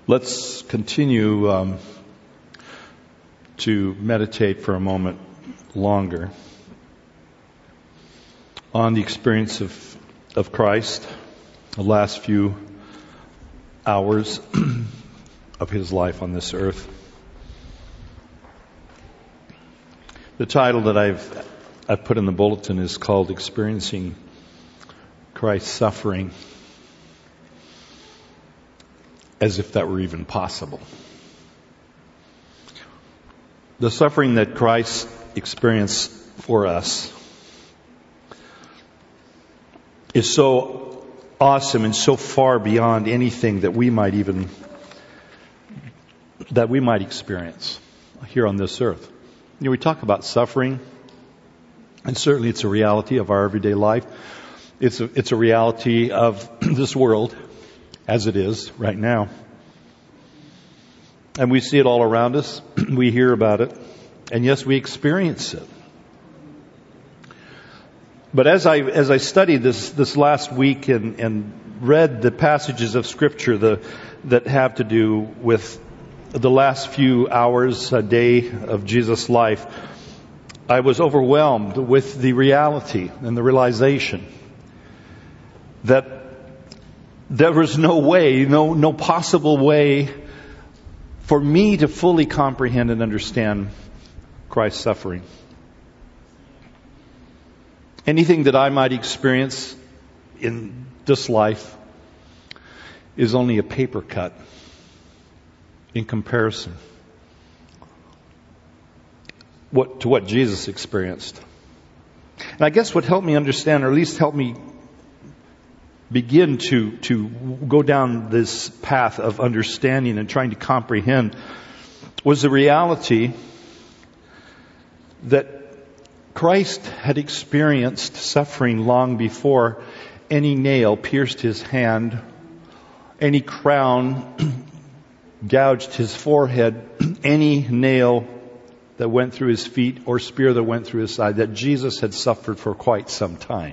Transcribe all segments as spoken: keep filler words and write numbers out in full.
Let's continue um, to meditate for a moment longer on the experience of, of Christ, the last few hours of His life on this earth. The title that I've I've put in the bulletin is called Experiencing Christ's Suffering, as if that were even possible. The suffering that Christ experienced for us is so awesome and so far beyond anything that we might even that we might experience here on this earth. You know, we talk about suffering, and certainly it's a reality of our everyday life. It's a, it's a reality of this world as it is right now. And we see it all around us. We hear about it. And yes, we experience it. But as I as I studied this this last week and, and read the passages of Scripture the, that have to do with the last few hours a day of Jesus' life, I was overwhelmed with the reality and the realization that there was no way, no no possible way for me to fully comprehend and understand Christ's suffering. Anything that I might experience in this life is only a paper cut in comparison what to what Jesus experienced. And I guess what helped me understand, or at least helped me begin to, to go down this path of understanding and trying to comprehend, was the reality that Christ had experienced suffering long before any nail pierced His hand, any crown gouged His forehead, any nail that went through His feet or spear that went through His side, that Jesus had suffered for quite some time.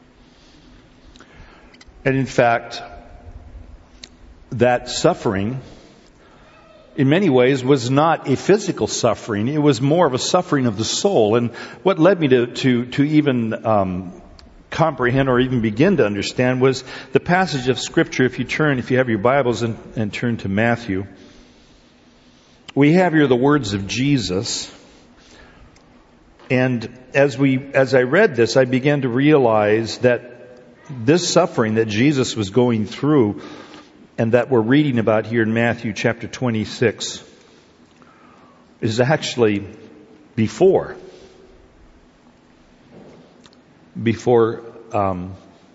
And in fact, that suffering, in many ways, was not a physical suffering. It was more of a suffering of the soul. And what led me to, to, to even um, comprehend or even begin to understand was the passage of Scripture. If you turn, if you have your Bibles and, and turn to Matthew, we have here the words of Jesus. And as we, as I read this, I began to realize that this suffering that Jesus was going through and that we're reading about here in Matthew chapter twenty-six is actually before, before um,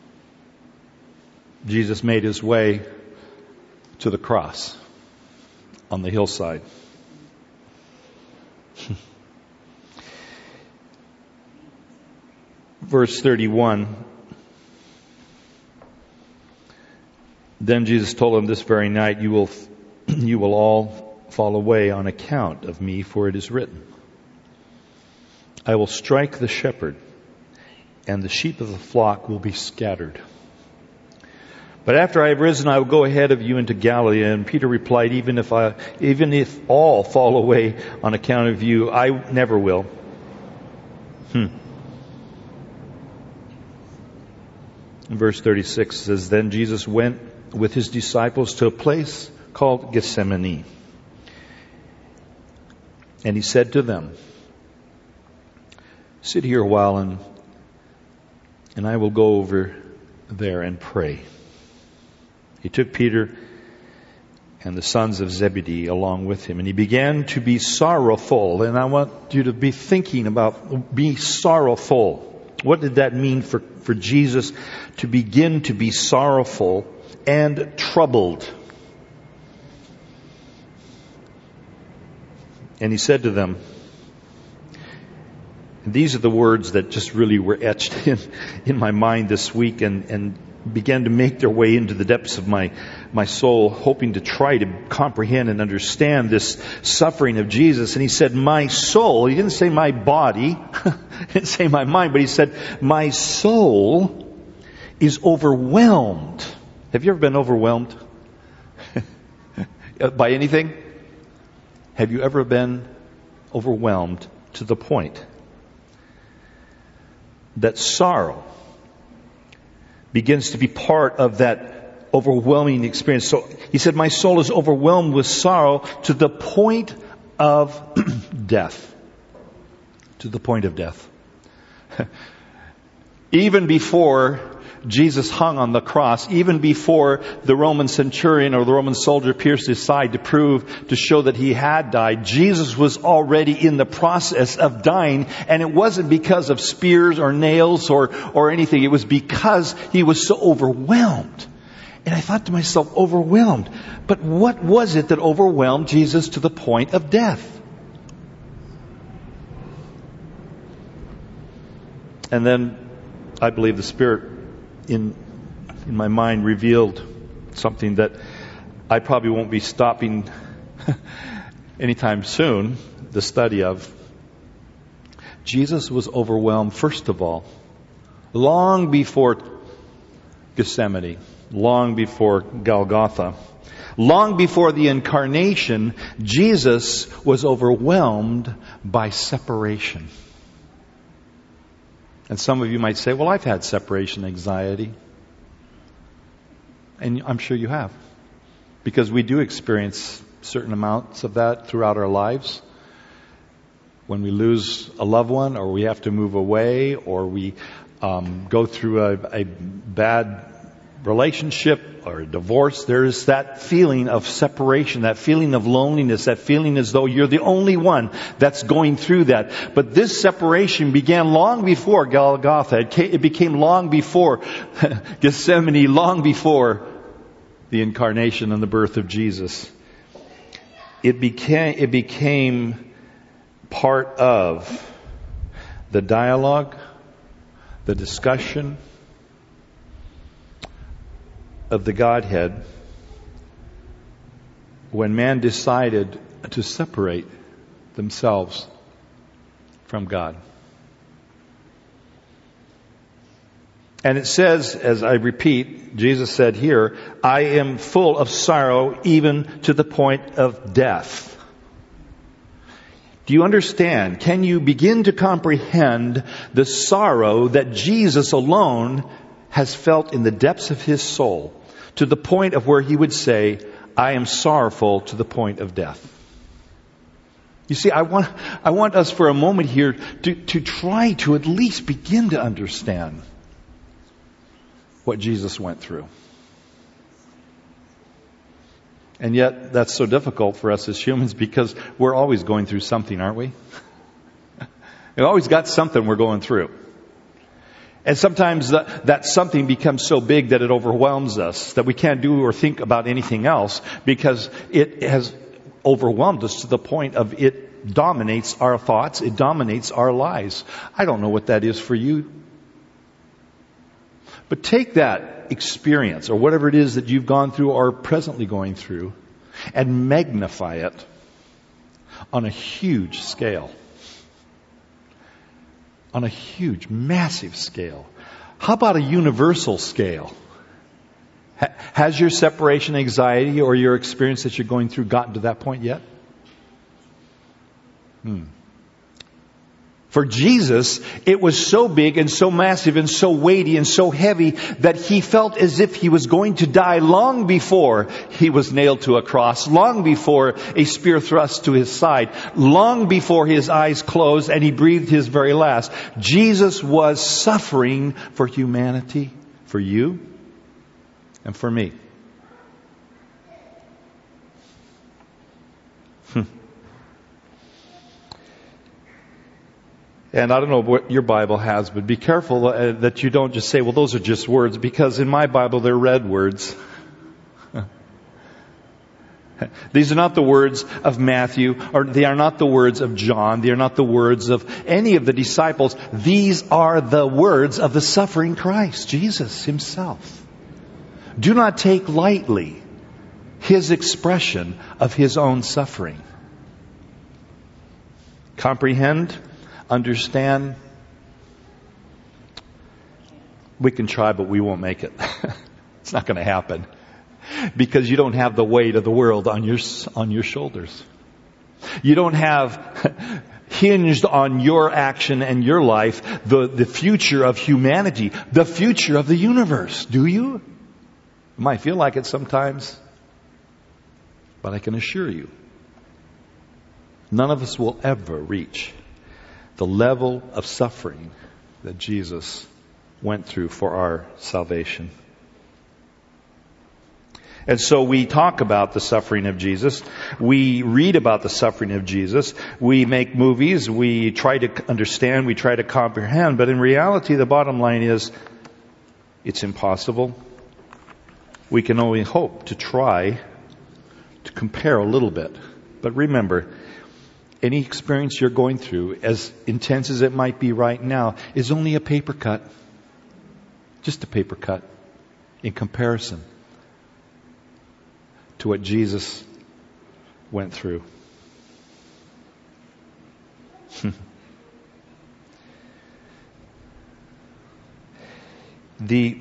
Jesus made His way to the cross on the hillside. Verse thirty-one. Then Jesus told them, this very night you will you will all fall away on account of me, for it is written, I will strike the shepherd, and the sheep of the flock will be scattered. But after I have risen, I will go ahead of you into Galilee. And Peter replied, even if I, even if all fall away on account of you, I never will. Hmm. Verse thirty-six says, then Jesus went with His disciples to a place called Gethsemane. And He said to them, sit here a while and, and I will go over there and pray. He took Peter and the sons of Zebedee along with Him, and He began to be sorrowful. And I want you to be thinking about be sorrowful. What did that mean for, for Jesus to begin to be sorrowful and troubled? And He said to them, and these are the words that just really were etched in, in my mind this week and, and began to make their way into the depths of my, my soul, hoping to try to comprehend and understand this suffering of Jesus. And He said, my soul, He didn't say my body, He didn't say my mind, but He said, my soul is overwhelmed. Have you ever been overwhelmed? uh, by anything? Have you ever been overwhelmed to the point that sorrow begins to be part of that overwhelming experience? So he said, my soul is overwhelmed with sorrow to the point of death. To the point of death. Even before Jesus hung on the cross, even before the Roman centurion or the Roman soldier pierced his side to prove, to show that he had died, Jesus was already in the process of dying. And it wasn't because of spears or nails or, or anything. It was because he was so overwhelmed. And I thought to myself, overwhelmed. But what was it that overwhelmed Jesus to the point of death? And then I believe the Spirit in in my mind revealed something that I probably won't be stopping anytime soon, the study of. Jesus was overwhelmed, first of all, long before Gethsemane, long before Golgotha, long before the incarnation. Jesus was overwhelmed by separation. And some of you might say, well, I've had separation anxiety. And I'm sure you have. Because we do experience certain amounts of that throughout our lives. When we lose a loved one, or we have to move away, or we um, go through a, a bad relationship or a divorce, there is that feeling of separation, that feeling of loneliness, that feeling as though you're the only one that's going through that. But this separation began long before Golgotha. It, came, it became long before Gethsemane, long before the incarnation and the birth of Jesus. It became, it became part of the dialogue, the discussion of the Godhead when man decided to separate themselves from God. And it says, as I repeat, Jesus said here, I am full of sorrow even to the point of death. Do you understand? Can you begin to comprehend the sorrow that Jesus alone has felt in the depths of his soul, to the point of where he would say, I am sorrowful to the point of death? You see, I want, I want us for a moment here to, to try to at least begin to understand what Jesus went through. And yet, that's so difficult for us as humans because we're always going through something, aren't we? We've always got something we're going through. And sometimes that, that something becomes so big that it overwhelms us, that we can't do or think about anything else because it has overwhelmed us to the point of it dominates our thoughts, it dominates our lives. I don't know what that is for you. But take that experience or whatever it is that you've gone through or are presently going through and magnify it on a huge scale. On a huge, massive scale. How about a universal scale? Ha- has your separation anxiety or your experience that you're going through gotten to that point yet? Hmm. For Jesus, it was so big and so massive and so weighty and so heavy that he felt as if he was going to die long before he was nailed to a cross, long before a spear thrust to his side, long before his eyes closed and he breathed his very last. Jesus was suffering for humanity, for you and for me. And I don't know what your Bible has, but be careful uh, that you don't just say, well, those are just words, because in my Bible they're red words. These are not the words of Matthew, or they are not the words of John. They are not the words of any of the disciples. These are the words of the suffering Christ, Jesus himself. Do not take lightly his expression of his own suffering. Comprehend? Understand? We can try, but we won't make it. It's not going to happen. Because you don't have the weight of the world on your, on your shoulders. You don't have hinged on your action and your life the, the future of humanity, the future of the universe. Do you? It might feel like it sometimes, but I can assure you, none of us will ever reach the level of suffering that Jesus went through for our salvation. And so we talk about the suffering of Jesus. We read about the suffering of Jesus. We make movies. We try to understand. We try to comprehend. But in reality, the bottom line is, it's impossible. We can only hope to try to compare a little bit. But remember, any experience you're going through, as intense as it might be right now, is only a paper cut. Just a paper cut in comparison to what Jesus went through. the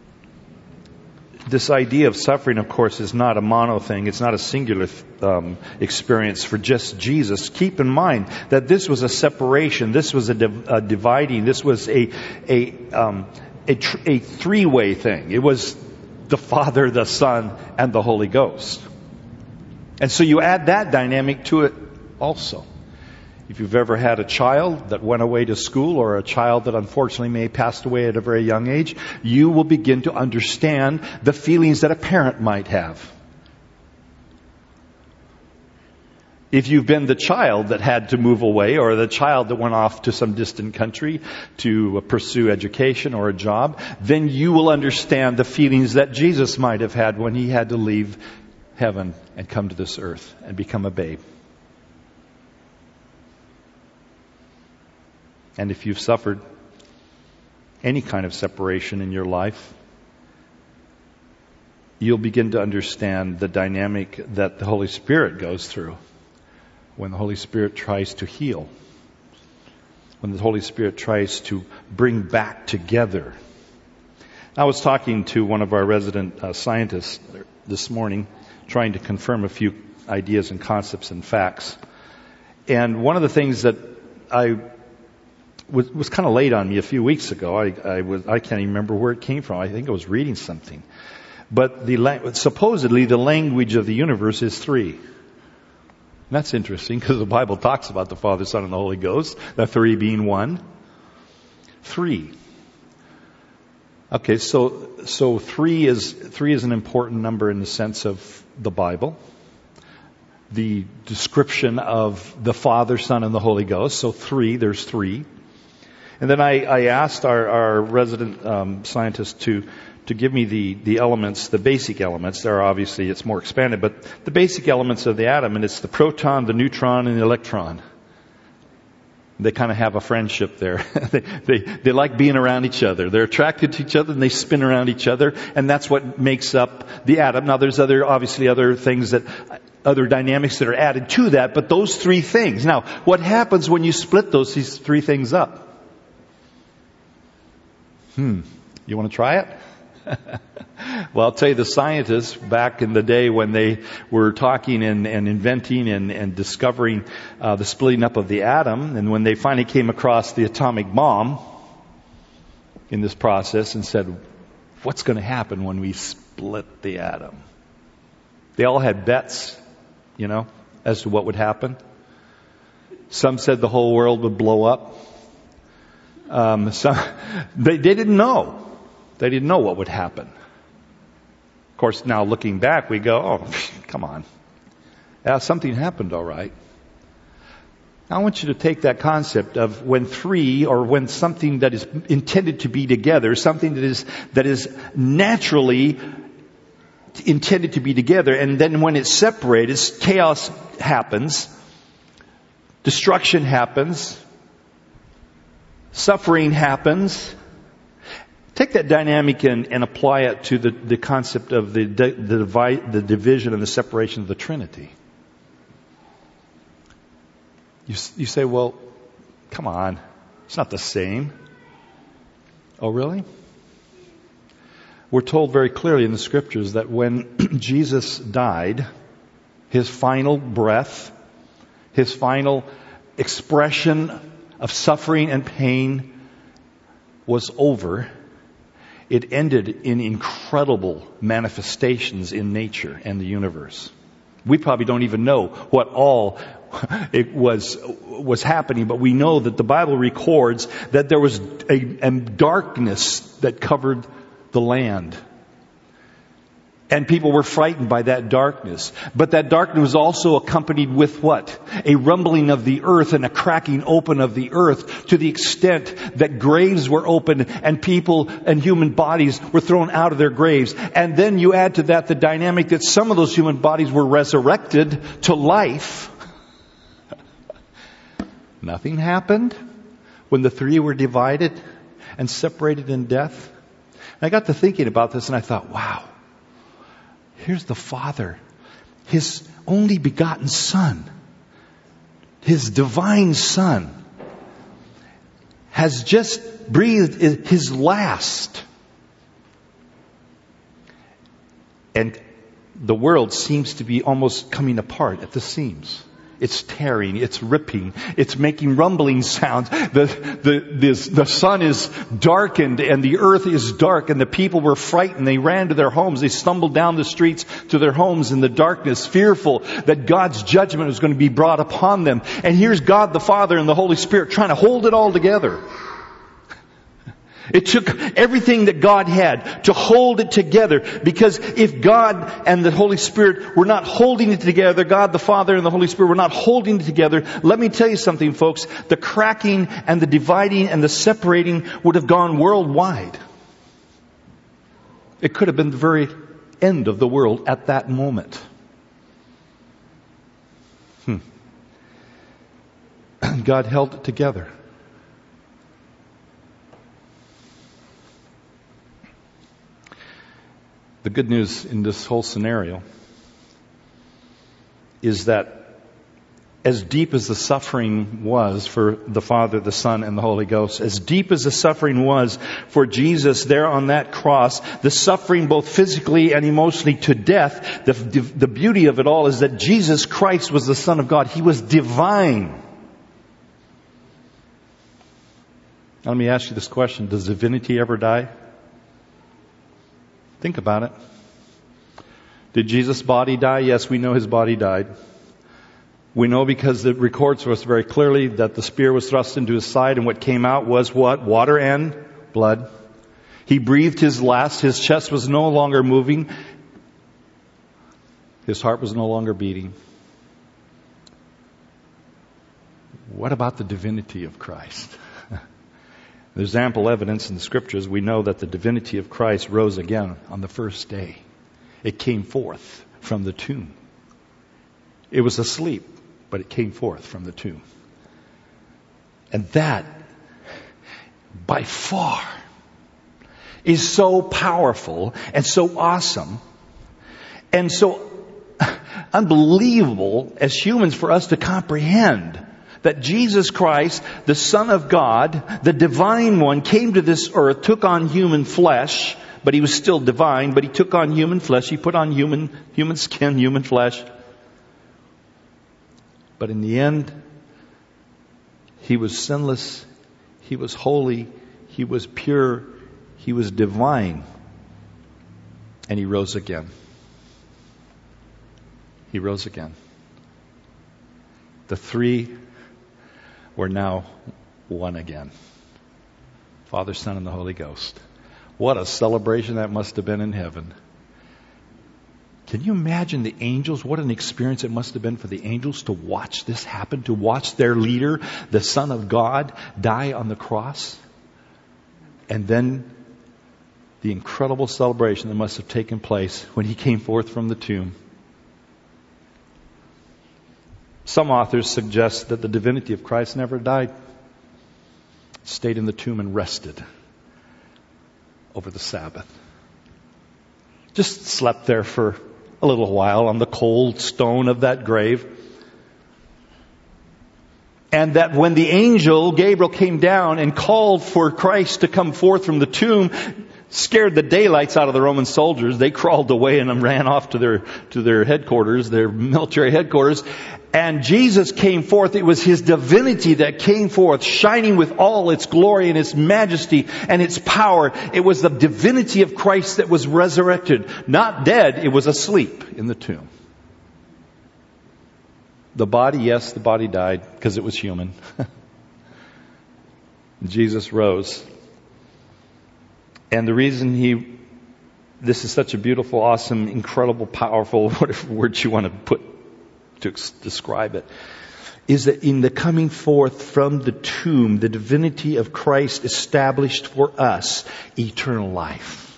This idea of suffering, of course, is not a mono thing. It's not a singular um, experience for just Jesus. Keep in mind that this was a separation. This was a, div- a dividing. This was a a um, a, tr- a three-way thing. It was the Father, the Son, and the Holy Ghost. And so you add that dynamic to it also. If you've ever had a child that went away to school, or a child that unfortunately may have passed away at a very young age, you will begin to understand the feelings that a parent might have. If you've been the child that had to move away, or the child that went off to some distant country to pursue education or a job, then you will understand the feelings that Jesus might have had when he had to leave heaven and come to this earth and become a babe. And if you've suffered any kind of separation in your life, you'll begin to understand the dynamic that the Holy Spirit goes through when the Holy Spirit tries to heal, when the Holy Spirit tries to bring back together. I was talking to one of our resident uh, scientists this morning, trying to confirm a few ideas and concepts and facts. And one of the things that I was, was kind of laid on me a few weeks ago, I, I, was, I can't even remember where it came from. I think I was reading something. But the supposedly the language of the universe is three. And that's interesting, because the Bible talks about the Father, Son, and the Holy Ghost, the three being one. Three. Okay, so so three is three is an important number in the sense of the Bible. The description of the Father, Son, and the Holy Ghost. So three, there's three. And then I, I asked our, our resident um, scientist to to give me the, the elements, the basic elements. There are obviously, it's more expanded, but the basic elements of the atom, and it's the proton, the neutron, and the electron. They kind of have a friendship there. they, they, they like being around each other. They're attracted to each other, and they spin around each other, and that's what makes up the atom. Now there's other, obviously other things that, other dynamics that are added to that, but those three things. Now, what happens when you split those, these three things up? Hmm. You want to try it? Well, I'll tell you, the scientists back in the day when they were talking and, and inventing and, and discovering uh, the splitting up of the atom, and when they finally came across the atomic bomb in this process and said, what's going to happen when we split the atom? They all had bets, you know, as to what would happen. Some said the whole world would blow up. Um, some, they, they didn't know. They didn't know what would happen. Of course, now looking back, we go, oh, come on. Yeah, something happened, all right. I want you to take that concept of when three, or when something that is intended to be together, something that is, that is naturally intended to be together, and then when it's separated, chaos happens, destruction happens, suffering happens. Take that dynamic and, and apply it to the, the concept of the, the, divide, the division and the separation of the Trinity. You, you say, well, come on, it's not the same. Oh, really? We're told very clearly in the Scriptures that when Jesus died, his final breath, his final expression of suffering and pain was over, it ended in incredible manifestations in nature and the universe. We probably don't even know what all it was was happening, but we know that the Bible records that there was a, a darkness that covered the land. And people were frightened by that darkness. But that darkness was also accompanied with what? A rumbling of the earth and a cracking open of the earth, to the extent that graves were opened and people and human bodies were thrown out of their graves. And then you add to that the dynamic that some of those human bodies were resurrected to life. Nothing happened when the three were divided and separated in death. And I got to thinking about this and I thought, wow. Here's the Father, His only begotten Son, His divine Son, has just breathed His last. And the world seems to be almost coming apart at the seams. It's tearing, it's ripping, it's making rumbling sounds. The, the, this, the sun is darkened and the earth is dark, and the people were frightened. They ran to their homes. They stumbled down the streets to their homes in the darkness, fearful that God's judgment was going to be brought upon them. And here's God the Father and the Holy Spirit trying to hold it all together. It took everything that God had to hold it together, because if God and the Holy Spirit were not holding it together, God the Father and the Holy Spirit were not holding it together, let me tell you something, folks, the cracking and the dividing and the separating would have gone worldwide. It could have been the very end of the world at that moment. Hmm. God held it together. The good news in this whole scenario is that as deep as the suffering was for the Father, the Son, and the Holy Ghost, as deep as the suffering was for Jesus there on that cross, the suffering both physically and emotionally to death, the, the beauty of it all is that Jesus Christ was the Son of God. He was divine. Now, let me ask you this question. Does divinity ever die? Think about it. Did Jesus' body die? Yes, we know His body died. We know because it records for us very clearly that the spear was thrust into His side, and what came out was what? Water and blood. He breathed His last. His chest was no longer moving. His heart was no longer beating. What about the divinity of Christ? There's ample evidence in the Scriptures. We know that the divinity of Christ rose again on the first day. It came forth from the tomb. It was asleep, but it came forth from the tomb. And that, by far, is so powerful and so awesome and so unbelievable as humans for us to comprehend. That Jesus Christ, the Son of God, the Divine One, came to this earth, took on human flesh, but He was still divine, but He took on human flesh. He put on human, human skin, human flesh. But in the end, He was sinless, He was holy, He was pure, He was divine. And He rose again. He rose again. The three we're now one again. Father, Son, and the Holy Ghost. What a celebration that must have been in heaven. Can you imagine the angels? What an experience it must have been for the angels to watch this happen, to watch their leader, the Son of God, die on the cross. And then the incredible celebration that must have taken place when He came forth from the tomb. Some authors suggest that the divinity of Christ never died. It stayed in the tomb and rested over the Sabbath. Just slept there for a little while on the cold stone of that grave. And that when the angel Gabriel came down and called for Christ to come forth from the tomb, scared the daylights out of the Roman soldiers. They crawled away and ran off to their, to their headquarters, their military headquarters. And Jesus came forth. It was His divinity that came forth, shining with all its glory and its majesty and its power. It was the divinity of Christ that was resurrected. Not dead, it was asleep in the tomb. The body, yes, the body died because it was human. Jesus rose. And the reason He, this is such a beautiful, awesome, incredible, powerful, whatever words you want to put to describe it, is that in the coming forth from the tomb, the divinity of Christ established for us eternal life.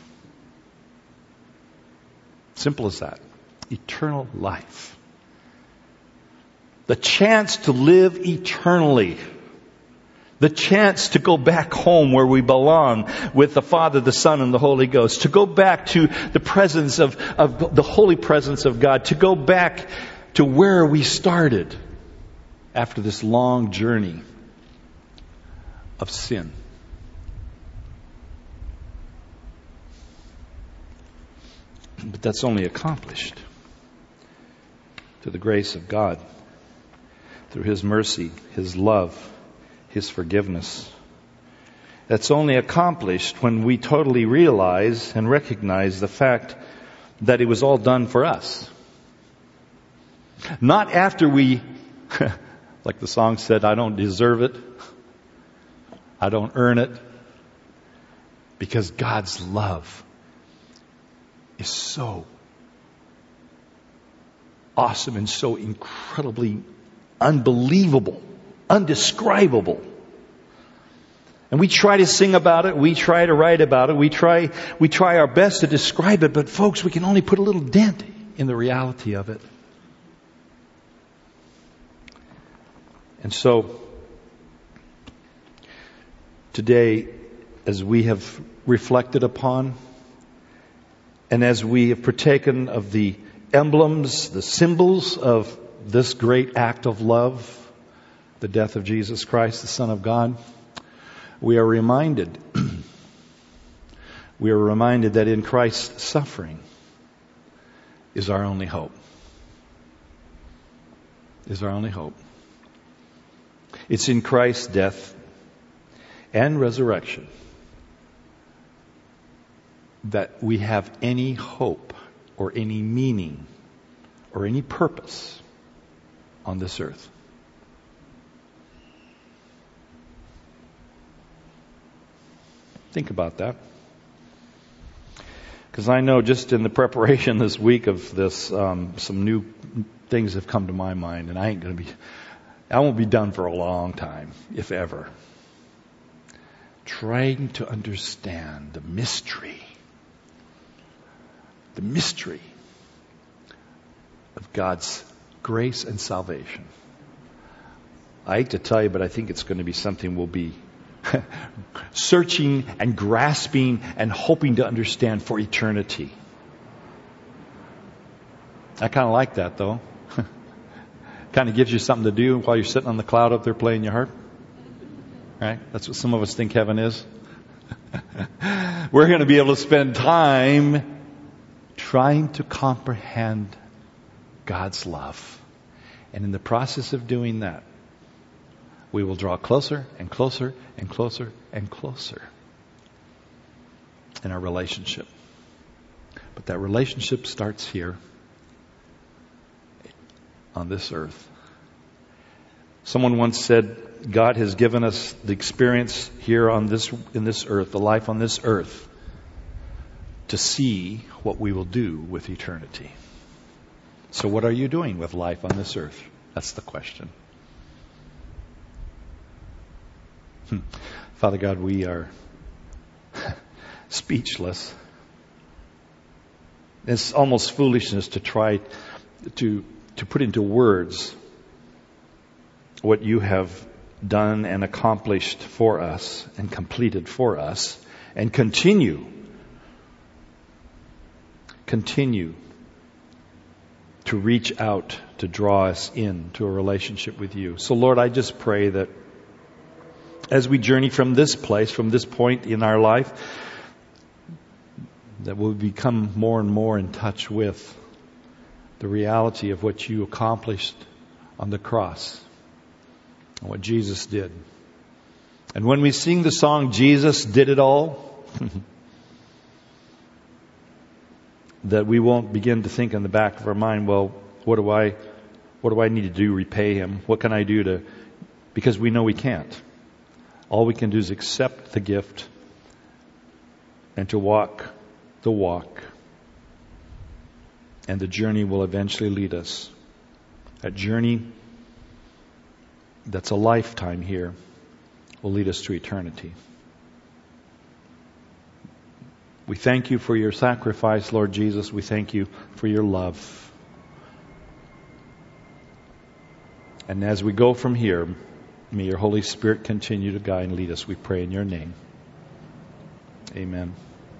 Simple as that. Eternal life. The chance to live eternally. The chance to go back home where we belong with the Father, the Son, and the Holy Ghost. To go back to the presence of, of the holy presence of God. To go back to where we started after this long journey of sin. But that's only accomplished through the grace of God, through His mercy, His love, His forgiveness. That's only accomplished when we totally realize and recognize the fact that it was all done for us. Not after we, like the song said, I don't deserve it. I don't earn it. Because God's love is so awesome and so incredibly unbelievable, undescribable. And we try to sing about it. We try to write about it. We try, we try our best to describe it. But folks, we can only put a little dent in the reality of it. And so, today, as we have reflected upon, and as we have partaken of the emblems, the symbols of this great act of love, the death of Jesus Christ, the Son of God, we are reminded, we are reminded that in Christ's suffering is our only hope. Is our only hope. It's in Christ's death and resurrection that we have any hope or any meaning or any purpose on this earth. Think about that. Because I know just in the preparation this week of this, um, some new things have come to my mind, and I ain't going to be, I won't be done for a long time, if ever. Trying to understand the mystery, the mystery of God's grace and salvation. I hate to tell you, but I think it's going to be something we'll be searching and grasping and hoping to understand for eternity. I kind of like that, though. Kind of gives you something to do while you're sitting on the cloud up there playing your harp. Right? That's what some of us think heaven is. We're going to be able to spend time trying to comprehend God's love. And in the process of doing that, we will draw closer and closer and closer and closer in our relationship. But that relationship starts here on this earth. Someone once said, God has given us the experience here on this, in this earth, the life on this earth, to see what we will do with eternity. So what are you doing with life on this earth? That's the question. Hmm. Father God, we are speechless. It's almost foolishness to try to to put into words what you have done and accomplished for us and completed for us and continue continue to reach out to draw us into a relationship with you. So Lord, I just pray that as we journey from this place, from this point in our life, that we'll become more and more in touch with the reality of what you accomplished on the cross and what Jesus did. And when we sing the song, Jesus did it all, that we won't begin to think in the back of our mind, well, what do I, what do I need to do to repay him? What can I do to, because we know we can't. All we can do is accept the gift and to walk the walk. And the journey will eventually lead us. A journey that's a lifetime here will lead us to eternity. We thank you for your sacrifice, Lord Jesus. We thank you for your love. And as we go from here, may your Holy Spirit continue to guide and lead us. We pray in your name. Amen.